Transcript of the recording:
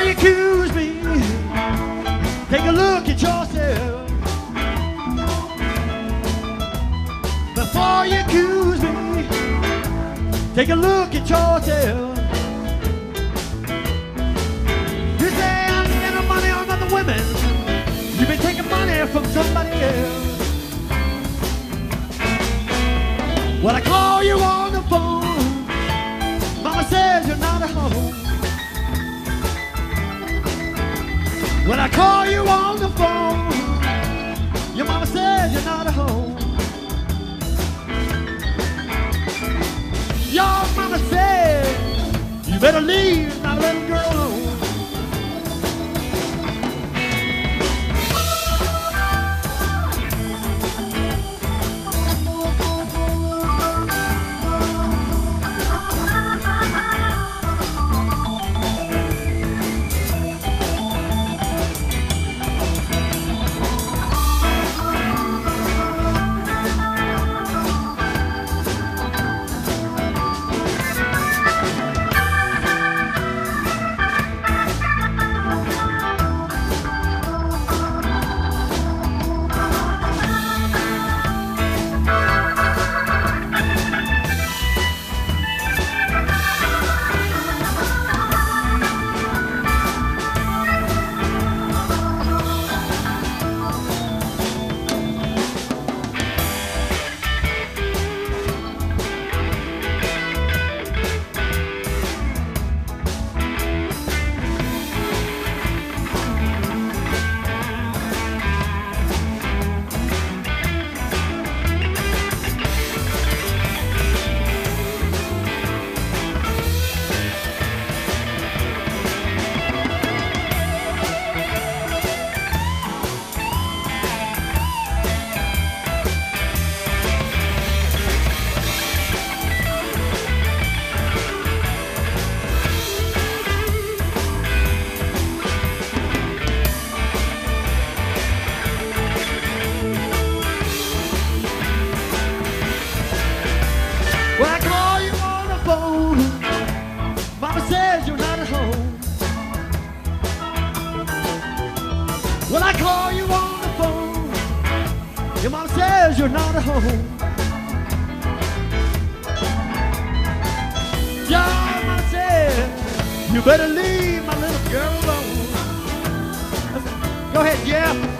you accuse me, take a look at yourself. Before you accuse me, take a look at yourself. You say I'm spending money on other women. You've been taking money from somebody else. When I call you on the phone, Mama says you're not at home. When I call you on the phone, your mama says you're not at home. Your mama said you better leave my little girl alone. When I call you on the phone, Mama says you're not at home. When I call you on the phone, your mama says you're not at home. Your mama says you better leave my little girl alone. Go ahead, Jeff.